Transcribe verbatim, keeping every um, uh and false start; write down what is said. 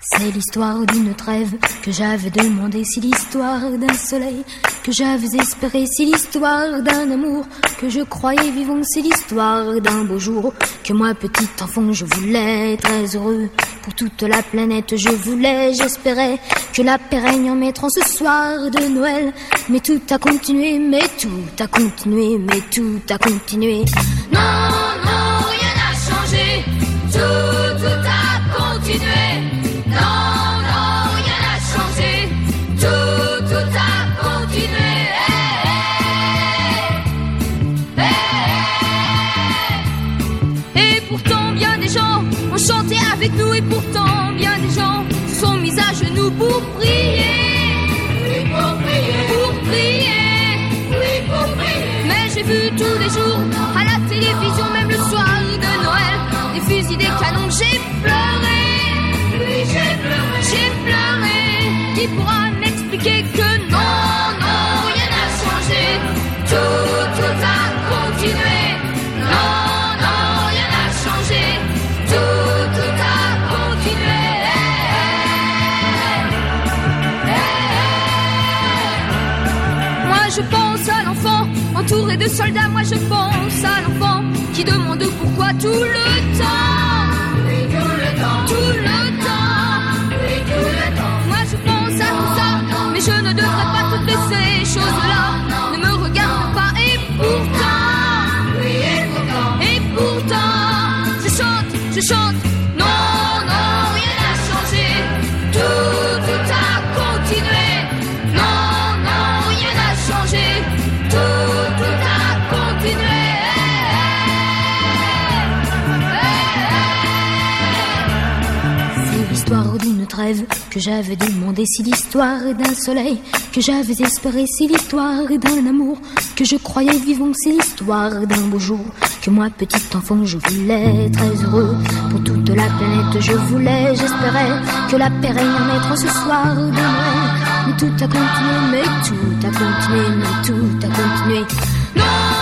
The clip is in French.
C'est l'histoire d'une trêve que j'avais demandé, c'est l'histoire d'un soleil que j'avais espéré, c'est l'histoire d'un amour que je croyais vivant, c'est l'histoire d'un beau jour que moi petit enfant je voulais très heureux. Pour toute la planète je voulais, j'espérais que la paix règne en mettant ce soir de Noël. Mais tout a continué, mais tout a continué, mais tout a continué. Non, non, rien n'a changé, tout, tout a continué. Non, non, rien n'a changé, tout, tout a continué. Hey, hey, hey. Et pourtant bien des gens ont chanté avec nous, et pourtant bien des gens se sont mis à genoux pour prier. Oui, pour prier, pour prier, oui, pour prier. Mais j'ai vu tous les jours à la télévision, même le soir de Noël, des fusils, des canons, j'ai pleuré. Oui, j'ai pleuré, j'ai pleuré. Qui pourra m'expliquer que non, non, rien n'a changé, tout, tout a continué. Non, non, rien n'a changé, tout, tout a continué. Moi je pense à l'enfant entouré de soldats, moi je pense à l'enfant qui demande pourquoi tout le temps. Oui, tout le temps, tout le temps, oui, tout le temps. Moi je pense à tout ça, mais je ne devrais pas toutes ces choses-là. Ne me regarde pas, et pourtant, oui, et pourtant, et pourtant, je chante, je chante. Non, non, rien n'a changé, tout, tout a continué. Non, non, rien n'a changé, tout, tout a continué. C'est l'histoire d'une trêve que j'avais demandé, c'est l'histoire d'un soleil que j'avais espéré, c'est l'histoire d'un amour que je croyais vivant, c'est l'histoire d'un beau jour que moi petit enfant je voulais très heureux. Pour toute la planète je voulais, j'espérais que la paix règne en mettant ce soir de Noël. Mais tout a continué, mais tout a continué, mais tout a continué. Non.